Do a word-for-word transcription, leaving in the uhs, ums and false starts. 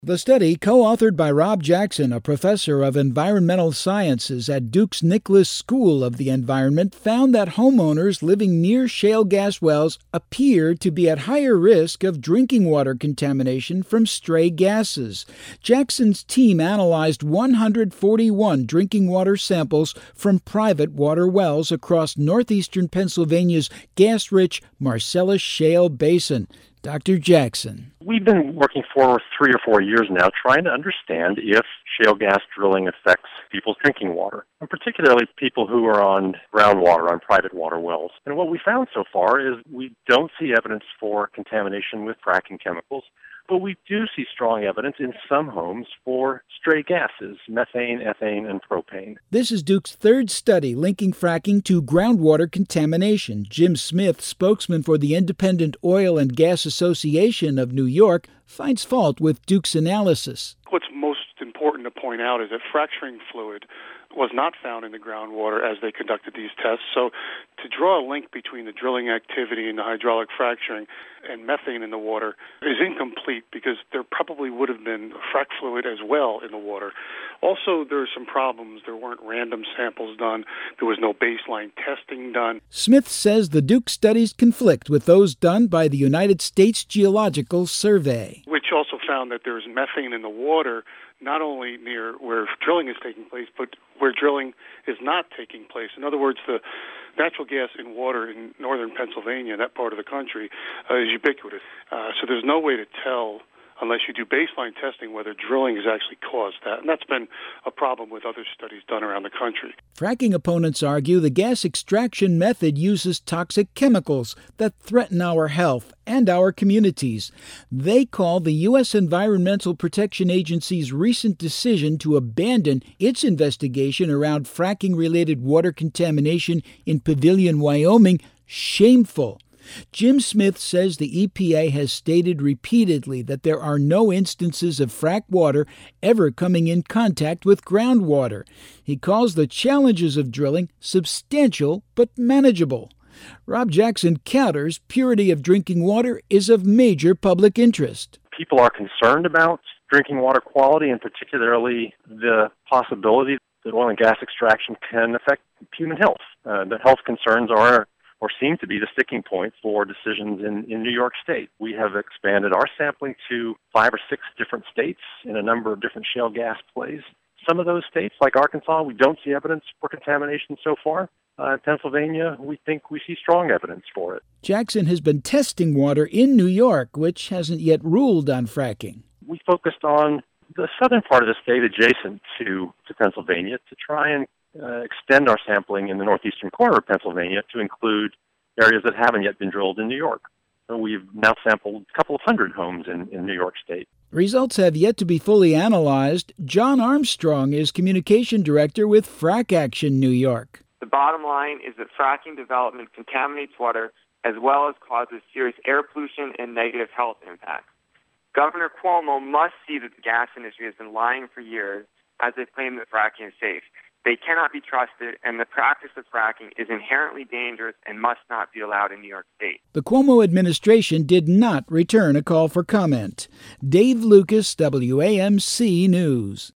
The study, co-authored by Rob Jackson, a professor of environmental sciences at Duke's Nicholas School of the Environment, found that homeowners living near shale gas wells appear to be at higher risk of drinking water contamination from stray gases. Jackson's team analyzed one hundred forty-one drinking water samples from private water wells across northeastern Pennsylvania's gas-rich Marcellus Shale Basin. Doctor Jackson. We've been working for three or four years now trying to understand if shale gas drilling affects people's drinking water, and particularly people who are on groundwater, on private water wells. And what we found so far is we don't see evidence for contamination with fracking chemicals, but we do see strong evidence in some homes for stray gases, methane, ethane, and propane. This is Duke's third study linking fracking to groundwater contamination. Jim Smith, spokesman for the Independent Oil and Gas Association of New York, finds fault with Duke's analysis. What's most important to point out is that fracturing fluid was not found in the groundwater as they conducted these tests. So to draw a link between the drilling activity and the hydraulic fracturing and methane in the water is incomplete because there probably would have been frac fluid as well in the water. Also, there are some problems. There weren't random samples done. There was no baseline testing done. Smith says the Duke studies conflict with those done by the United States Geological Survey, which also found that there's methane in the water, not only near where drilling is taking place, but where drilling is not taking place. In other words, the natural gas in water in northern Pennsylvania, that part of the country, uh, is ubiquitous. Uh, so there's no way to tell, unless you do baseline testing, whether drilling has actually caused that. And that's been a problem with other studies done around the country. Fracking opponents argue the gas extraction method uses toxic chemicals that threaten our health and our communities. They call the U S Environmental Protection Agency's recent decision to abandon its investigation around fracking-related water contamination in Pavilion, Wyoming, shameful. Jim Smith says the E P A has stated repeatedly that there are no instances of frack water ever coming in contact with groundwater. He calls the challenges of drilling substantial but manageable. Rob Jackson counters purity of drinking water is of major public interest. People are concerned about drinking water quality, and particularly the possibility that oil and gas extraction can affect human health. Uh, the health concerns are or seem to be the sticking point for decisions in, in New York State. We have expanded our sampling to five or six different states in a number of different shale gas plays. Some of those states, like Arkansas, we don't see evidence for contamination so far. Uh, in Pennsylvania, we think we see strong evidence for it. Jackson has been testing water in New York, which hasn't yet ruled on fracking. We focused on the southern part of the state adjacent to, to Pennsylvania to try and Uh, extend our sampling in the northeastern corner of Pennsylvania to include areas that haven't yet been drilled in New York. So we've now sampled a couple of hundred homes in, in New York State. Results have yet to be fully analyzed. John Armstrong is communication director with Frack Action New York. The bottom line is that fracking development contaminates water as well as causes serious air pollution and negative health impacts. Governor Cuomo must see that the gas industry has been lying for years as they claim that fracking is safe. They cannot be trusted, and the practice of fracking is inherently dangerous and must not be allowed in New York State. The Cuomo administration did not return a call for comment. Dave Lucas, W A M C News.